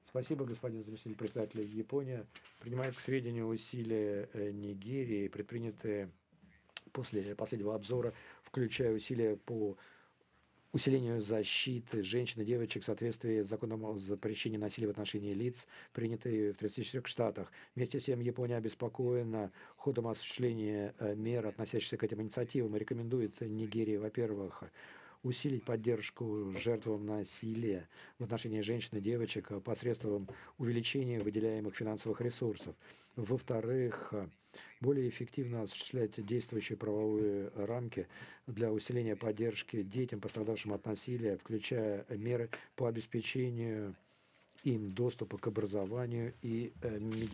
Спасибо, господин заместитель председателя. Япония принимает к сведению усилия Нигерии, предпринятые после последнего обзора, включая усилия по усилению защиты женщин и девочек в соответствии с законом о запрещении насилия в отношении лиц, принятые в 34 штатах. Вместе с тем Япония обеспокоена ходом осуществления мер, относящихся к этим инициативам, и рекомендует Нигерии, во-первых, усилить поддержку жертвам насилия в отношении женщин и девочек посредством увеличения выделяемых финансовых ресурсов. Во-вторых, более эффективно осуществлять действующие правовые рамки для усиления поддержки детям, пострадавшим от насилия, включая меры по обеспечению им доступа к образованию и медицине.